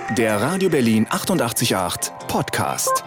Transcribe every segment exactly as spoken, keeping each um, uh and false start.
Der Radio Berlin achtundachtzig Komma acht Podcast.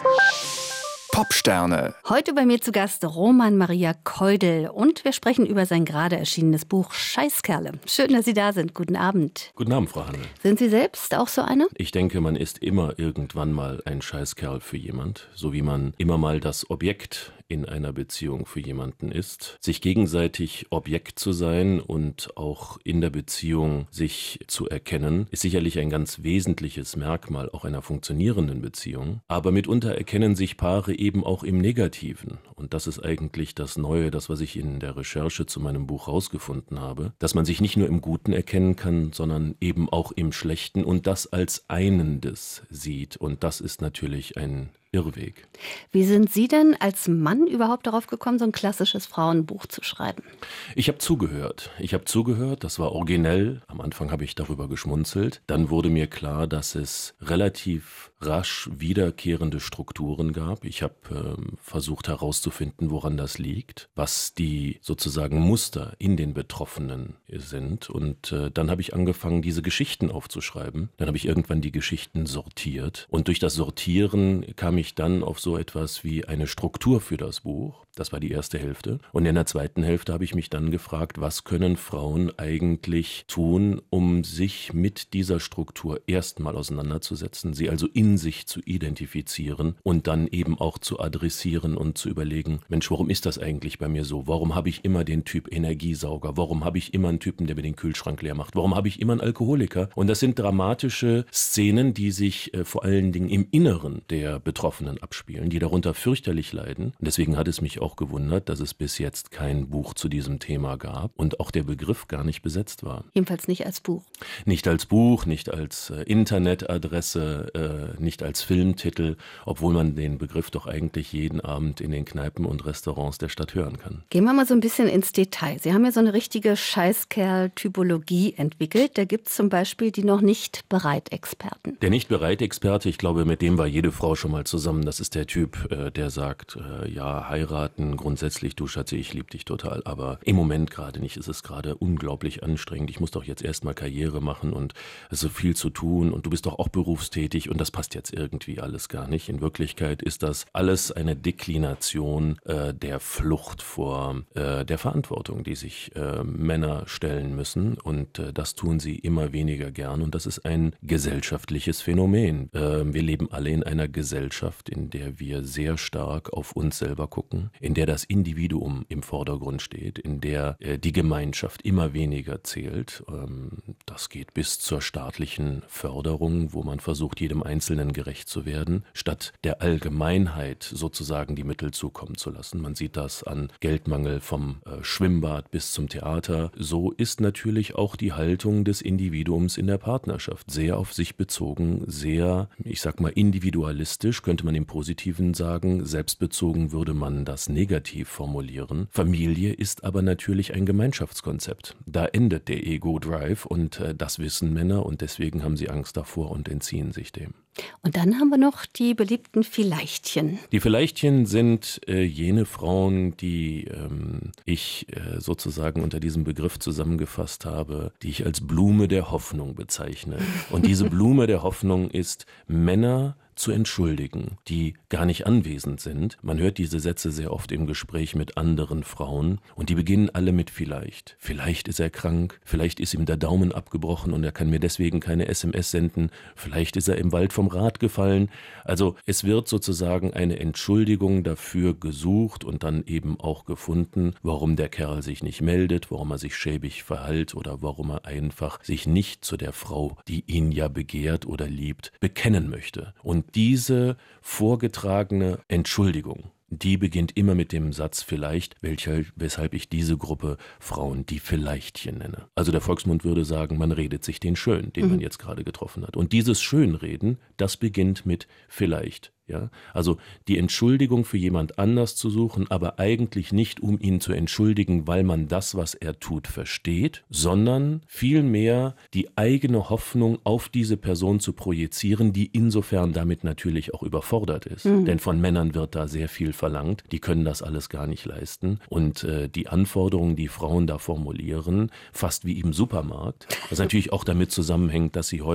Popsterne. Heute bei mir zu Gast Roman Maria Keudel und wir sprechen über sein gerade erschienenes Buch Scheißkerle. Schön, dass Sie da sind. Guten Abend. Guten Abend, Frau Hanne. Sind Sie selbst auch so einer? Ich denke, man ist immer irgendwann mal ein Scheißkerl für jemand, so wie man immer mal das Objekt in einer Beziehung für jemanden ist. Sich gegenseitig Objekt zu sein und auch in der Beziehung sich zu erkennen, ist sicherlich ein ganz wesentliches Merkmal auch einer funktionierenden Beziehung. Aber mitunter erkennen sich Paare eben auch im Negativen. Und das ist eigentlich das Neue, das, was ich in der Recherche zu meinem Buch rausgefunden habe, dass man sich nicht nur im Guten erkennen kann, sondern eben auch im Schlechten und das als Einendes sieht. Und das ist natürlich ein Irrweg. Wie sind Sie denn als Mann überhaupt darauf gekommen, so ein klassisches Frauenbuch zu schreiben? Ich habe zugehört. Ich habe zugehört, das war originell. Am Anfang habe ich darüber geschmunzelt. Dann wurde mir klar, dass es relativ rasch wiederkehrende Strukturen gab. Ich habe ähm, versucht herauszufinden, woran das liegt, was die sozusagen Muster in den Betroffenen sind. Und äh, dann habe ich angefangen, diese Geschichten aufzuschreiben. Dann habe ich irgendwann die Geschichten sortiert. Und durch das Sortieren kam ich dann auf so etwas wie eine Struktur für das Buch. Das war die erste Hälfte. Und in der zweiten Hälfte habe ich mich dann gefragt, was können Frauen eigentlich tun, um sich mit dieser Struktur erstmal auseinanderzusetzen, sie also in sich zu identifizieren und dann eben auch zu adressieren und zu überlegen, Mensch, warum ist das eigentlich bei mir so? Warum habe ich immer den Typ Energiesauger? Warum habe ich immer einen Typen, der mir den Kühlschrank leer macht? Warum habe ich immer einen Alkoholiker? Und das sind dramatische Szenen, die sich äh, vor allen Dingen im Inneren der Betroffenen abspielen, die darunter fürchterlich leiden. Und deswegen hat es mich auch gewundert, dass es bis jetzt kein Buch zu diesem Thema gab und auch der Begriff gar nicht besetzt war. Jedenfalls nicht als Buch. Nicht als Buch, nicht als äh, Internetadresse, äh, nicht als Filmtitel, obwohl man den Begriff doch eigentlich jeden Abend in den Kneipen und Restaurants der Stadt hören kann. Gehen wir mal so ein bisschen ins Detail. Sie haben ja so eine richtige Scheißkerl-Typologie entwickelt. Da gibt es zum Beispiel die noch nicht bereit-Experten. Der nicht bereit-Experte, ich glaube, mit dem war jede Frau schon mal zusammen. Das ist der Typ, äh, der sagt, äh, ja, heiraten, grundsätzlich, du Schatzi, ich liebe dich total, aber im Moment gerade nicht. Es ist gerade unglaublich anstrengend. Ich muss doch jetzt erstmal Karriere machen und es ist so viel zu tun und du bist doch auch berufstätig und das passt jetzt irgendwie alles gar nicht. In Wirklichkeit ist das alles eine Deklination äh, der Flucht vor äh, der Verantwortung, die sich äh, Männer stellen müssen und äh, das tun sie immer weniger gern und das ist ein gesellschaftliches Phänomen. Äh, wir leben alle in einer Gesellschaft, in der wir sehr stark auf uns selber gucken, in der das Individuum im Vordergrund steht, in der äh, die Gemeinschaft immer weniger zählt. Ähm, das geht bis zur staatlichen Förderung, wo man versucht, jedem Einzelnen gerecht zu werden, statt der Allgemeinheit sozusagen die Mittel zukommen zu lassen. Man sieht das an Geldmangel vom äh, Schwimmbad bis zum Theater. So ist natürlich auch die Haltung des Individuums in der Partnerschaft sehr auf sich bezogen, sehr, ich sag mal, individualistisch, könnte man im Positiven sagen, selbstbezogen würde man das negativ formulieren. Familie ist aber natürlich ein Gemeinschaftskonzept. Da endet der Ego-Drive und äh, das wissen Männer und deswegen haben sie Angst davor und entziehen sich dem. Und dann haben wir noch die beliebten Vielleichtchen. Die Vielleichtchen sind äh, jene Frauen, die ähm, ich äh, sozusagen unter diesem Begriff zusammengefasst habe, die ich als Blume der Hoffnung bezeichne. Und diese Blume der Hoffnung ist Männer zu entschuldigen, die gar nicht anwesend sind. Man hört diese Sätze sehr oft im Gespräch mit anderen Frauen und die beginnen alle mit vielleicht. Vielleicht ist er krank, vielleicht ist ihm der Daumen abgebrochen und er kann mir deswegen keine S M S senden, vielleicht ist er im Wald vom Rad gefallen. Also es wird sozusagen eine Entschuldigung dafür gesucht und dann eben auch gefunden, warum der Kerl sich nicht meldet, warum er sich schäbig verhält oder warum er einfach sich nicht zu der Frau, die ihn ja begehrt oder liebt, bekennen möchte. Und diese vorgetragene Entschuldigung, die beginnt immer mit dem Satz vielleicht, welcher, weshalb ich diese Gruppe Frauen die Vielleichtchen nenne. Also der Volksmund würde sagen, man redet sich den schön, den mhm. man jetzt gerade getroffen hat. Und dieses Schönreden, das beginnt mit vielleicht. Ja, also die Entschuldigung für jemand anders zu suchen, aber eigentlich nicht, um ihn zu entschuldigen, weil man das, was er tut, versteht, sondern vielmehr die eigene Hoffnung auf diese Person zu projizieren, die insofern damit natürlich auch überfordert ist. Mhm. Denn von Männern wird da sehr viel verlangt, die können das alles gar nicht leisten. Und äh, die Anforderungen, die Frauen da formulieren, fast wie im Supermarkt, was natürlich auch damit zusammenhängt, dass sie heute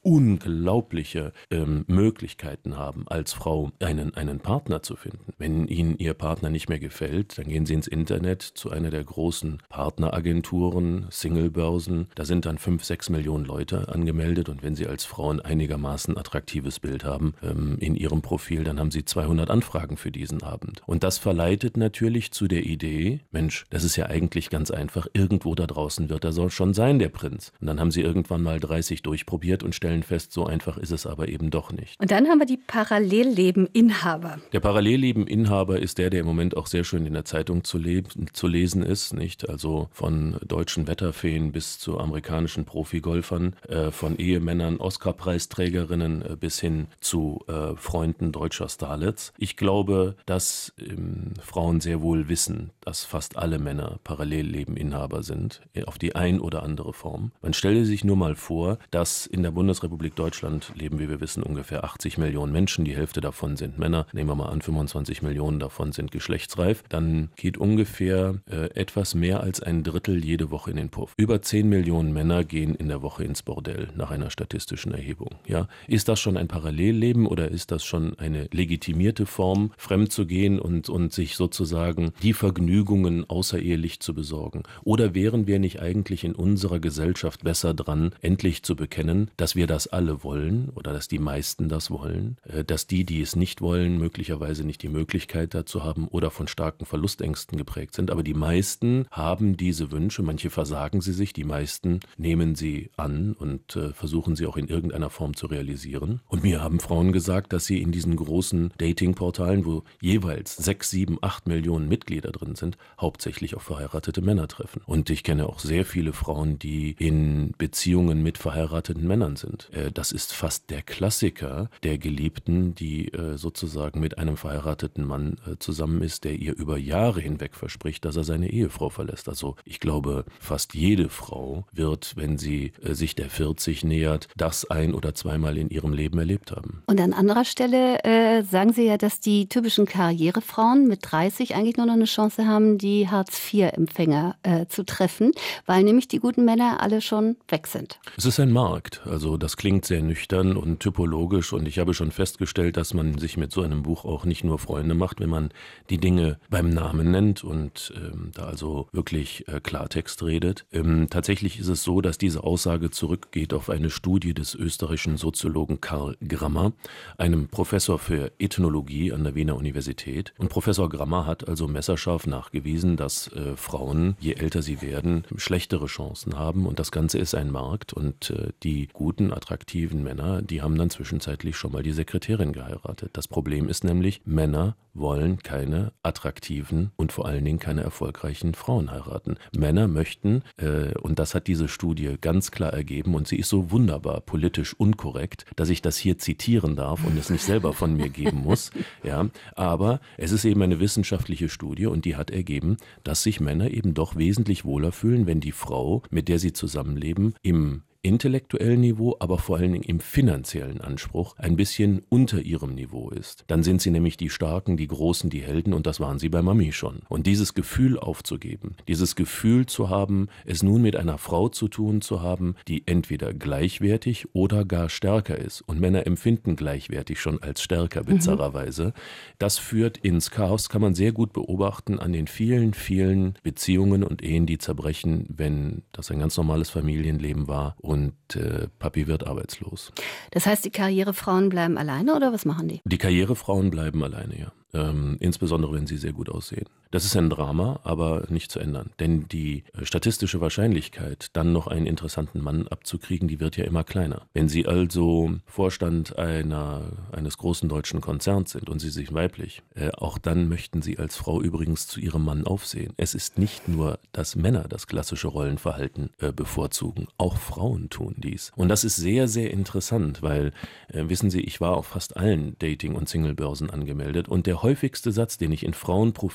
unglaubliche ähm, Möglichkeiten haben, als Frau einen, einen Partner zu finden. Wenn Ihnen Ihr Partner nicht mehr gefällt, dann gehen Sie ins Internet zu einer der großen Partneragenturen, Singlebörsen. Da sind dann fünf, sechs Millionen Leute angemeldet und wenn Sie als Frau ein einigermaßen attraktives Bild haben ähm, in Ihrem Profil, dann haben Sie zweihundert Anfragen für diesen Abend. Und das verleitet natürlich zu der Idee, Mensch, das ist ja eigentlich ganz einfach, irgendwo da draußen wird er schon sein, der Prinz. Und dann haben Sie irgendwann mal dreißig durchprobiert und stellen fest, so einfach ist es aber eben doch nicht. Und dann haben wir die Parallelllebeninhaber. Der Parallelllebeninhaber ist der, der im Moment auch sehr schön in der Zeitung zu, leben, zu lesen ist, nicht? Also von deutschen Wetterfeen bis zu amerikanischen Profigolfern, äh, von Ehemännern, Oscar-Preisträgerinnen äh, bis hin zu äh, Freunden deutscher Starlets. Ich glaube, dass ähm, Frauen sehr wohl wissen, dass fast alle Männer Parallellebeninhaber sind, auf die ein oder andere Form. Man stelle sich nur mal vor, dass in der Bundesrepublik Deutschland leben, wie wir wissen, ungefähr achtzig Millionen Menschen. Die Hälfte davon sind Männer. Nehmen wir mal an, fünfundzwanzig Millionen davon sind geschlechtsreif. Dann geht ungefähr äh, etwas mehr als ein Drittel jede Woche in den Puff. Über zehn Millionen Männer gehen in der Woche ins Bordell nach einer statistischen Erhebung. Ja? Ist das schon ein Parallelleben oder ist das schon eine legitimierte Form, fremd zu gehen und, und sich sozusagen die Vergnügungen außerehelich zu besorgen? Oder wären wir nicht eigentlich in unserer Gesellschaft besser dran, endlich zu bekennen, dass wir das alle wollen oder dass die meisten das wollen, dass die, die es nicht wollen, möglicherweise nicht die Möglichkeit dazu haben oder von starken Verlustängsten geprägt sind. Aber die meisten haben diese Wünsche, manche versagen sie sich, die meisten nehmen sie an und äh, versuchen sie auch in irgendeiner Form zu realisieren. Und mir haben Frauen gesagt, dass sie in diesen großen Datingportalen, wo jeweils sechs, sieben, acht Millionen Mitglieder drin sind, hauptsächlich auf verheiratete Männer treffen. Und ich kenne auch sehr viele Frauen, die in Beziehungen mit verheirateten Männern sind. Äh, das ist fast der Klassiker der Geliebten, die äh, sozusagen mit einem verheirateten Mann äh, zusammen ist, der ihr über Jahre hinweg verspricht, dass er seine Ehefrau verlässt. Also ich glaube, fast jede Frau wird, wenn sie äh, sich der vierzig nähert, das ein- oder zweimal in ihrem Leben erlebt haben. Und an anderer Stelle äh, sagen Sie ja, dass die typischen Karrierefrauen mit dreißig eigentlich nur noch eine Chance haben, die Hartz vier Empfänger äh, zu treffen, weil nämlich die guten Männer alle schon weg sind. Es ist ein Markt. Also das klingt sehr nüchtern und typologisch und ich habe schon festgestellt, dass man sich mit so einem Buch auch nicht nur Freunde macht, wenn man die Dinge beim Namen nennt und ähm, da also wirklich äh, Klartext redet. Ähm, tatsächlich ist es so, dass diese Aussage zurückgeht auf eine Studie des österreichischen Soziologen Karl Grammer, einem Professor für Ethnologie an der Wiener Universität. Und Professor Grammer hat also messerscharf nachgewiesen, dass äh, Frauen, je älter sie werden, schlechtere Chancen haben und das Ganze ist ein Markt und äh, die guten, attraktiven Männer, die haben dann zwischenzeitlich schon mal die Sekretärin geheiratet. Das Problem ist nämlich, Männer wollen keine attraktiven und vor allen Dingen keine erfolgreichen Frauen heiraten. Männer möchten, äh, und das hat diese Studie ganz klar ergeben und sie ist so wunderbar politisch unkorrekt, dass ich das hier zitieren darf und es nicht selber von mir geben muss. Ja, aber es ist eben eine wissenschaftliche Studie und die hat ergeben, dass sich Männer eben doch wesentlich wohler fühlen, wenn die Frau, mit der sie zusammenleben, im intellektuellen Niveau, aber vor allen Dingen im finanziellen Anspruch ein bisschen unter ihrem Niveau ist. Dann sind sie nämlich die Starken, die Großen, die Helden und das waren sie bei Mami schon. Und dieses Gefühl aufzugeben, dieses Gefühl zu haben, es nun mit einer Frau zu tun zu haben, die entweder gleichwertig oder gar stärker ist und Männer empfinden gleichwertig schon als stärker, bizarrerweise, mhm. das führt ins Chaos, kann man sehr gut beobachten an den vielen, vielen Beziehungen und Ehen, die zerbrechen, wenn das ein ganz normales Familienleben war und äh, Papi wird arbeitslos. Das heißt, die Karrierefrauen bleiben alleine oder was machen die? Die Karrierefrauen bleiben alleine, ja. Ähm, insbesondere, wenn sie sehr gut aussehen. Das ist ein Drama, aber nicht zu ändern. Denn die äh, statistische Wahrscheinlichkeit, dann noch einen interessanten Mann abzukriegen, die wird ja immer kleiner. Wenn Sie also Vorstand einer, eines großen deutschen Konzerns sind und Sie sind weiblich, äh, auch dann möchten Sie als Frau übrigens zu Ihrem Mann aufsehen. Es ist nicht nur, dass Männer das klassische Rollenverhalten äh, bevorzugen, auch Frauen tun dies. Und das ist sehr, sehr interessant, weil, äh, wissen Sie, ich war auf fast allen Dating- und Singlebörsen angemeldet und der häufigste Satz, den ich in Frauenprofilen gefunden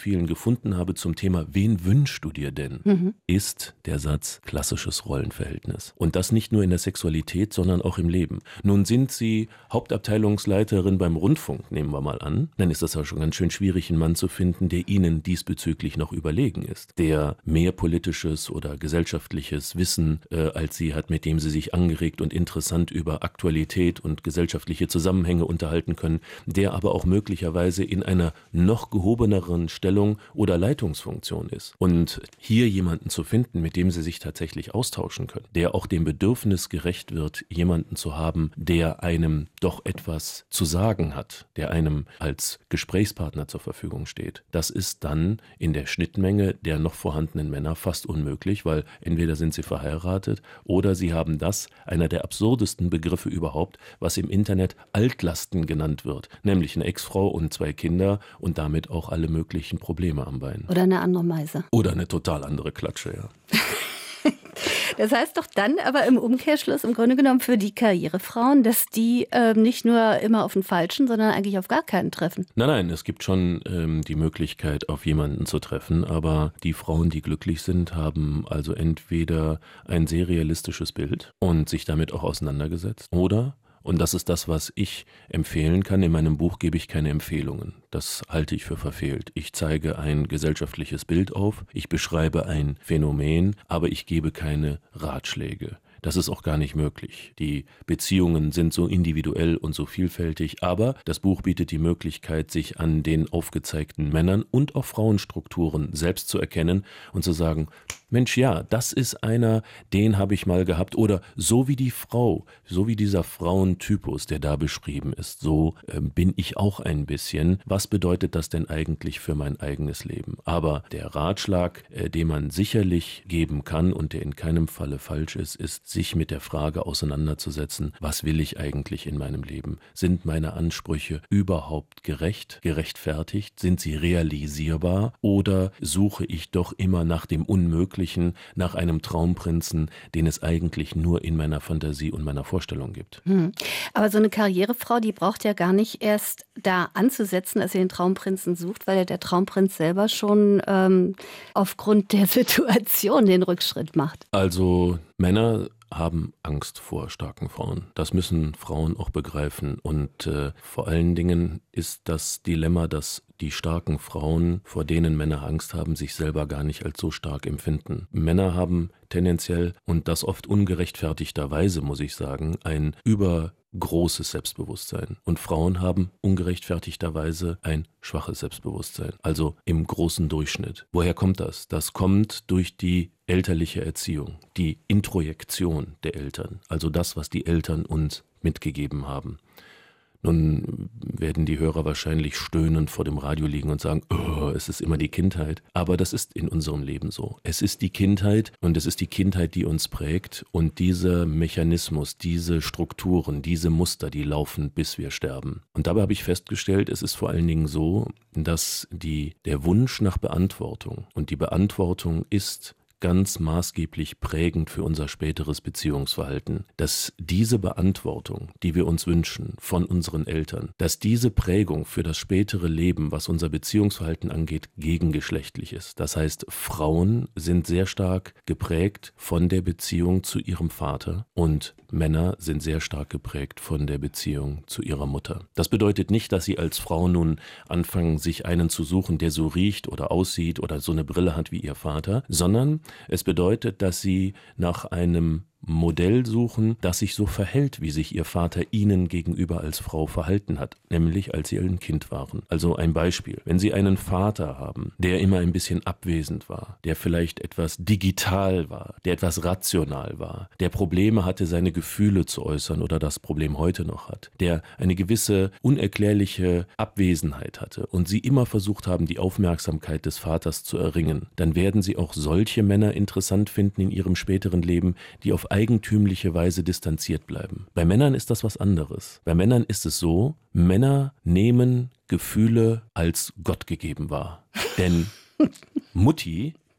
gefunden habe zum Thema wen wünschst du dir denn, Mhm. ist der Satz klassisches Rollenverhältnis. Und das nicht nur in der Sexualität, sondern auch im Leben. Nun sind Sie Hauptabteilungsleiterin beim Rundfunk, nehmen wir mal an. Dann ist das ja schon ganz schön schwierig, einen Mann zu finden, der Ihnen diesbezüglich noch überlegen ist. Der mehr politisches oder gesellschaftliches Wissen äh, als Sie hat, mit dem Sie sich angeregt und interessant über Aktualität und gesellschaftliche Zusammenhänge unterhalten können, der aber auch möglicherweise in einer noch gehobeneren Stellung oder Leitungsfunktion ist. Und hier jemanden zu finden, mit dem Sie sich tatsächlich austauschen können, der auch dem Bedürfnis gerecht wird, jemanden zu haben, der einem doch etwas zu sagen hat, der einem als Gesprächspartner zur Verfügung steht. Das ist dann in der Schnittmenge der noch vorhandenen Männer fast unmöglich, weil entweder sind sie verheiratet oder sie haben das, einer der absurdesten Begriffe überhaupt, was im Internet Altlasten genannt wird, nämlich eine Ex-Frau und zwei Kinder und damit auch alle möglichen Probleme am Bein. Oder eine andere Meise. Oder eine total andere Klatsche, ja. Das heißt doch dann aber im Umkehrschluss im Grunde genommen für die Karrierefrauen, dass die äh, nicht nur immer auf den Falschen, sondern eigentlich auf gar keinen treffen. Nein, nein, es gibt schon ähm, die Möglichkeit, auf jemanden zu treffen, aber die Frauen, die glücklich sind, haben also entweder ein sehr realistisches Bild und sich damit auch auseinandergesetzt oder, und das ist das, was ich empfehlen kann, in meinem Buch gebe ich keine Empfehlungen. Das halte ich für verfehlt. Ich zeige ein gesellschaftliches Bild auf, ich beschreibe ein Phänomen, aber ich gebe keine Ratschläge. Das ist auch gar nicht möglich. Die Beziehungen sind so individuell und so vielfältig, aber das Buch bietet die Möglichkeit, sich an den aufgezeigten Männern und auch Frauenstrukturen selbst zu erkennen und zu sagen, Mensch, ja, das ist einer, den habe ich mal gehabt oder so wie die Frau, so wie dieser Frauentypus, der da beschrieben ist, so äh, bin ich auch ein bisschen. Was bedeutet das denn eigentlich für mein eigenes Leben? Aber der Ratschlag, äh, den man sicherlich geben kann und der in keinem Falle falsch ist, ist, sich mit der Frage auseinanderzusetzen, was will ich eigentlich in meinem Leben? Sind meine Ansprüche überhaupt gerecht, gerechtfertigt? Sind sie realisierbar? Oder suche ich doch immer nach dem Unmöglichen, nach einem Traumprinzen, den es eigentlich nur in meiner Fantasie und meiner Vorstellung gibt? Hm. Aber so eine Karrierefrau, die braucht ja gar nicht erst da anzusetzen, als sie den Traumprinzen sucht, weil ja der Traumprinz selber schon ähm, aufgrund der Situation den Rückschritt macht. Also Männer haben Angst vor starken Frauen. Das müssen Frauen auch begreifen. Und äh, vor allen Dingen ist das Dilemma, dass die starken Frauen, vor denen Männer Angst haben, sich selber gar nicht als so stark empfinden. Männer haben tendenziell, und das oft ungerechtfertigterweise, muss ich sagen, ein übergroßes Selbstbewusstsein. Und Frauen haben ungerechtfertigterweise ein schwaches Selbstbewusstsein. Also im großen Durchschnitt. Woher kommt das? Das kommt durch die elterliche Erziehung, die Introjektion der Eltern, also das, was die Eltern uns mitgegeben haben. Nun werden die Hörer wahrscheinlich stöhnend vor dem Radio liegen und sagen, oh, es ist immer die Kindheit. Aber das ist in unserem Leben so. Es ist die Kindheit und es ist die Kindheit, die uns prägt. Und dieser Mechanismus, diese Strukturen, diese Muster, die laufen, bis wir sterben. Und dabei habe ich festgestellt, es ist vor allen Dingen so, dass die, der Wunsch nach Beantwortung und die Beantwortung ist ganz maßgeblich prägend für unser späteres Beziehungsverhalten, dass diese Beantwortung, die wir uns wünschen von unseren Eltern, dass diese Prägung für das spätere Leben, was unser Beziehungsverhalten angeht, gegengeschlechtlich ist. Das heißt, Frauen sind sehr stark geprägt von der Beziehung zu ihrem Vater und Männer sind sehr stark geprägt von der Beziehung zu ihrer Mutter. Das bedeutet nicht, dass sie als Frau nun anfangen, sich einen zu suchen, der so riecht oder aussieht oder so eine Brille hat wie ihr Vater, sondern es bedeutet, dass sie nach einem Modell suchen, das sich so verhält, wie sich ihr Vater ihnen gegenüber als Frau verhalten hat, nämlich als sie ein Kind waren. Also ein Beispiel, wenn Sie einen Vater haben, der immer ein bisschen abwesend war, der vielleicht etwas digital war, der etwas rational war, der Probleme hatte, seine Gefühle zu äußern oder das Problem heute noch hat, der eine gewisse unerklärliche Abwesenheit hatte und Sie immer versucht haben, die Aufmerksamkeit des Vaters zu erringen, dann werden Sie auch solche Männer interessant finden in ihrem späteren Leben, die auf eigentümliche Weise distanziert bleiben. Bei Männern ist das was anderes. Bei Männern ist es so, Männer nehmen Gefühle als Gott gegeben wahr. Denn Mutti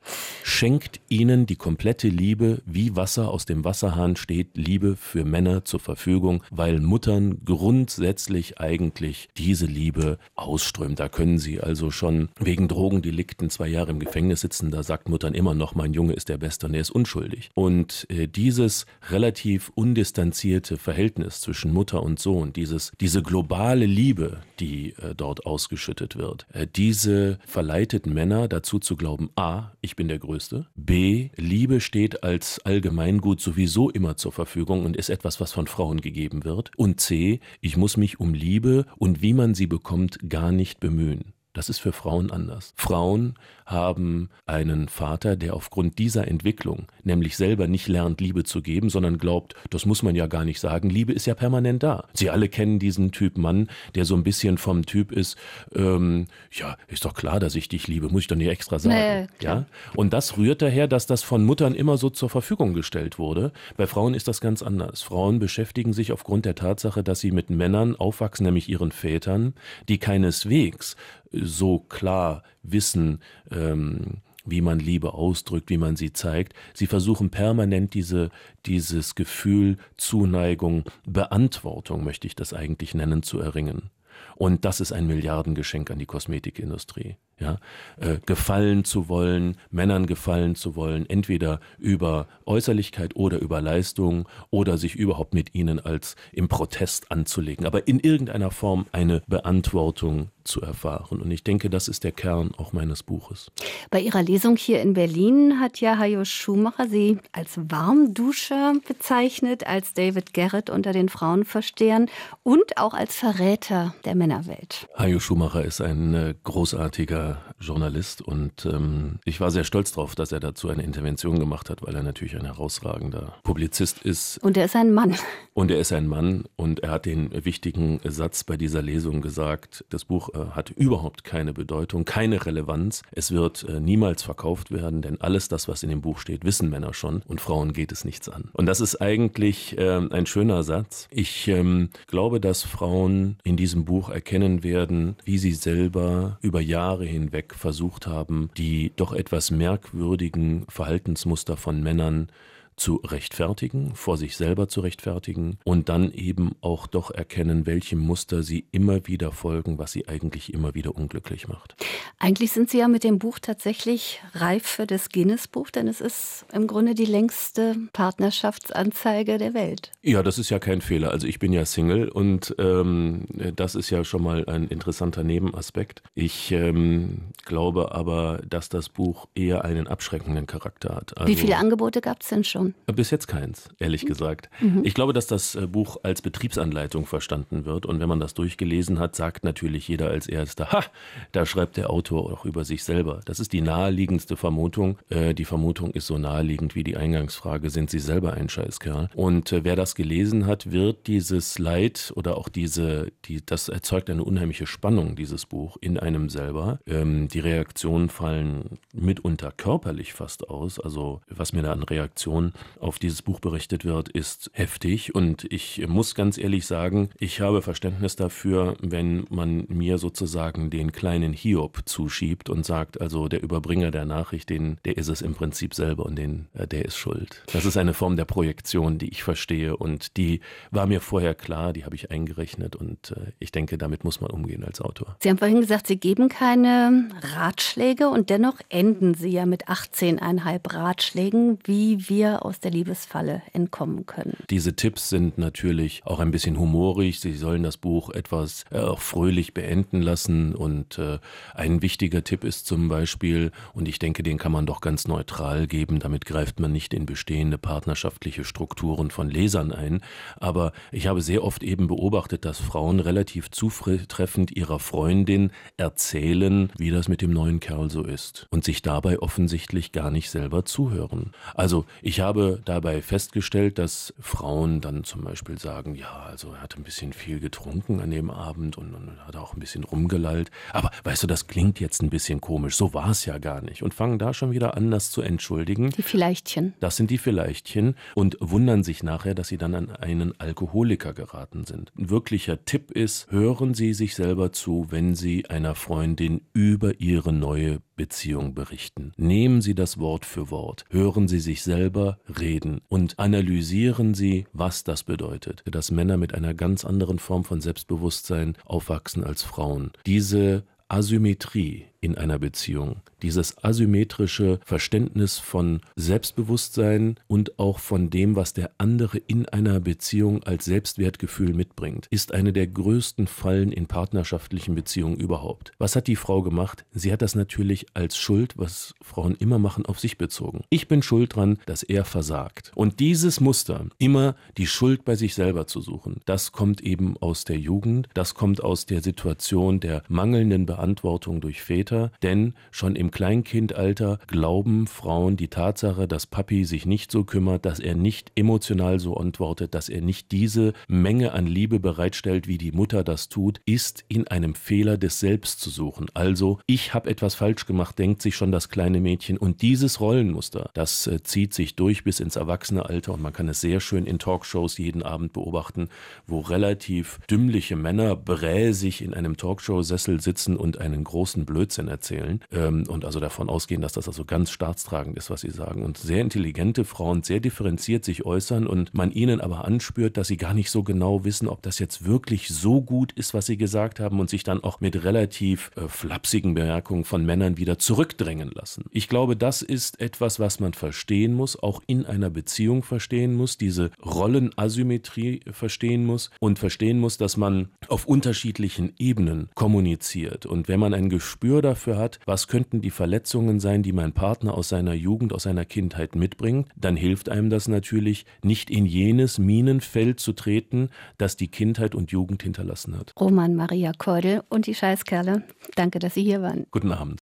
Schenkt ihnen die komplette Liebe, wie Wasser aus dem Wasserhahn steht Liebe für Männer zur Verfügung, weil Muttern grundsätzlich eigentlich diese Liebe ausströmt. Da können sie also schon wegen Drogendelikten zwei Jahre im Gefängnis sitzen, da sagt Muttern immer noch, mein Junge ist der Beste und er ist unschuldig. Und äh, dieses relativ undistanzierte Verhältnis zwischen Mutter und Sohn, dieses, diese globale Liebe, die äh, dort ausgeschüttet wird, äh, diese verleitet Männer dazu zu glauben, a, ich bin der Größte, b, Liebe steht als Allgemeingut sowieso immer zur Verfügung und ist etwas, was von Frauen gegeben wird, und c, ich muss mich um Liebe und wie man sie bekommt gar nicht bemühen. Das ist für Frauen anders. Frauen haben einen Vater, der aufgrund dieser Entwicklung nämlich selber nicht lernt, Liebe zu geben, sondern glaubt, das muss man ja gar nicht sagen, Liebe ist ja permanent da. Sie alle kennen diesen Typ Mann, der so ein bisschen vom Typ ist, ähm, ja, ist doch klar, dass ich dich liebe, muss ich doch nicht extra sagen. Nee, ja? Und das rührt daher, dass das von Muttern immer so zur Verfügung gestellt wurde. Bei Frauen ist das ganz anders. Frauen beschäftigen sich aufgrund der Tatsache, dass sie mit Männern aufwachsen, nämlich ihren Vätern, die keineswegs so klar wissen, ähm, wie man Liebe ausdrückt, wie man sie zeigt. Sie versuchen permanent diese, dieses Gefühl, Zuneigung, Beantwortung, möchte ich das eigentlich nennen, zu erringen. Und das ist ein Milliardengeschenk an die Kosmetikindustrie. Ja, äh, gefallen zu wollen, Männern gefallen zu wollen, entweder über Äußerlichkeit oder über Leistung oder sich überhaupt mit ihnen als im Protest anzulegen, aber in irgendeiner Form eine Beantwortung zu erfahren. Und ich denke, das ist der Kern auch meines Buches. Bei Ihrer Lesung hier in Berlin hat ja Hajo Schumacher Sie als Warmduscher bezeichnet, als David Garrett unter den Frauenverstehern und auch als Verräter der Männerwelt. Hajo Schumacher ist ein äh, großartiger Journalist und ähm, ich war sehr stolz darauf, dass er dazu eine Intervention gemacht hat, weil er natürlich ein herausragender Publizist ist. Und er ist ein Mann. Und er ist ein Mann und er hat den wichtigen Satz bei dieser Lesung gesagt, das Buch äh, hat überhaupt keine Bedeutung, keine Relevanz. Es wird äh, niemals verkauft werden, denn alles das, was in dem Buch steht, wissen Männer schon und Frauen geht es nichts an. Und das ist eigentlich äh, ein schöner Satz. Ich ähm, glaube, dass Frauen in diesem Buch erkennen werden, wie sie selber über Jahre hinweg versucht haben, die doch etwas merkwürdigen Verhaltensmuster von Männern zu rechtfertigen, vor sich selber zu rechtfertigen und dann eben auch doch erkennen, welchem Muster sie immer wieder folgen, was sie eigentlich immer wieder unglücklich macht. Eigentlich sind Sie ja mit dem Buch tatsächlich reif für das Guinness-Buch, denn es ist im Grunde die längste Partnerschaftsanzeige der Welt. Ja, das ist ja kein Fehler. Also ich bin ja Single und ähm, das ist ja schon mal ein interessanter Nebenaspekt. Ich ähm, glaube aber, dass das Buch eher einen abschreckenden Charakter hat. Also, wie viele Angebote gab es denn schon? Bis jetzt keins, ehrlich gesagt. Mhm. Ich glaube, dass das Buch als Betriebsanleitung verstanden wird und wenn man das durchgelesen hat, sagt natürlich jeder als Erster, ha, da schreibt der Autor auch über sich selber. Das ist die naheliegendste Vermutung. Äh, die Vermutung ist so naheliegend wie die Eingangsfrage, sind Sie selber ein Scheißkerl? Und äh, wer das gelesen hat, wird dieses Leid oder auch diese, die, das erzeugt eine unheimliche Spannung, dieses Buch, in einem selber. Ähm, die Reaktionen fallen mitunter körperlich fast aus. Also was mir da an Reaktionen auf dieses Buch berichtet wird, ist heftig und ich muss ganz ehrlich sagen, ich habe Verständnis dafür, wenn man mir sozusagen den kleinen Hiob zuschiebt und sagt, also der Überbringer der Nachricht, den, der ist es im Prinzip selber und den, äh, der ist schuld. Das ist eine Form der Projektion, die ich verstehe und die war mir vorher klar, die habe ich eingerechnet und äh, ich denke, damit muss man umgehen als Autor. Sie haben vorhin gesagt, Sie geben keine Ratschläge und dennoch enden Sie ja mit achtzehn Komma fünf Ratschlägen, wie wir aus der Liebesfalle entkommen können. Diese Tipps sind natürlich auch ein bisschen humorig. Sie sollen das Buch etwas äh, auch fröhlich beenden lassen. Und äh, ein wichtiger Tipp ist zum Beispiel, und ich denke, den kann man doch ganz neutral geben, damit greift man nicht in bestehende partnerschaftliche Strukturen von Lesern ein. Aber ich habe sehr oft eben beobachtet, dass Frauen relativ zutreffend ihrer Freundin erzählen, wie das mit dem neuen Kerl so ist. Und sich dabei offensichtlich gar nicht selber zuhören. Also ich habe habe dabei festgestellt, dass Frauen dann zum Beispiel sagen, ja, also er hat ein bisschen viel getrunken an dem Abend und, und hat auch ein bisschen rumgelallt. Aber weißt du, das klingt jetzt ein bisschen komisch, so war es ja gar nicht. Und fangen da schon wieder an, das zu entschuldigen. Die Vielleichtchen. Das sind die Vielleichtchen und wundern sich nachher, dass sie dann an einen Alkoholiker geraten sind. Ein wirklicher Tipp ist, hören Sie sich selber zu, wenn Sie einer Freundin über Ihre neue Beziehung berichten. Nehmen Sie das Wort für Wort. Hören Sie sich selber reden und analysieren Sie, was das bedeutet. Dass Männer mit einer ganz anderen Form von Selbstbewusstsein aufwachsen als Frauen. Diese Asymmetrie in einer Beziehung, dieses asymmetrische Verständnis von Selbstbewusstsein und auch von dem, was der andere in einer Beziehung als Selbstwertgefühl mitbringt, ist eine der größten Fallen in partnerschaftlichen Beziehungen überhaupt. Was hat die Frau gemacht? Sie hat das natürlich als Schuld, was Frauen immer machen, auf sich bezogen. Ich bin schuld dran, dass er versagt. Und dieses Muster, immer die Schuld bei sich selber zu suchen, das kommt eben aus der Jugend, das kommt aus der Situation der mangelnden Beantwortung durch Väter, denn schon im Kleinkindalter glauben Frauen die Tatsache, dass Papi sich nicht so kümmert, dass er nicht emotional so antwortet, dass er nicht diese Menge an Liebe bereitstellt, wie die Mutter das tut, ist in einem Fehler des Selbst zu suchen. Also, ich habe etwas falsch gemacht, denkt sich schon das kleine Mädchen. Und dieses Rollenmuster, das äh, zieht sich durch bis ins Erwachsenealter und man kann es sehr schön in Talkshows jeden Abend beobachten, wo relativ dümmliche Männer bräsig in einem Talkshow-Sessel sitzen und einen großen Blödsinn erzählen ähm, und also davon ausgehen, dass das also ganz staatstragend ist, was sie sagen. Und sehr intelligente Frauen sehr differenziert sich äußern und man ihnen aber anspürt, dass sie gar nicht so genau wissen, ob das jetzt wirklich so gut ist, was sie gesagt haben und sich dann auch mit relativ äh, flapsigen Bemerkungen von Männern wieder zurückdrängen lassen. Ich glaube, das ist etwas, was man verstehen muss, auch in einer Beziehung verstehen muss, diese Rollenasymmetrie verstehen muss und verstehen muss, dass man auf unterschiedlichen Ebenen kommuniziert. Und wenn man ein Gespür dafür hat, was könnten die Verletzungen sein, die mein Partner aus seiner Jugend, aus seiner Kindheit mitbringt, dann hilft einem das natürlich, nicht in jenes Minenfeld zu treten, das die Kindheit und Jugend hinterlassen hat. Roman Maria Keudel und die Scheißkerle, danke, dass Sie hier waren. Guten Abend.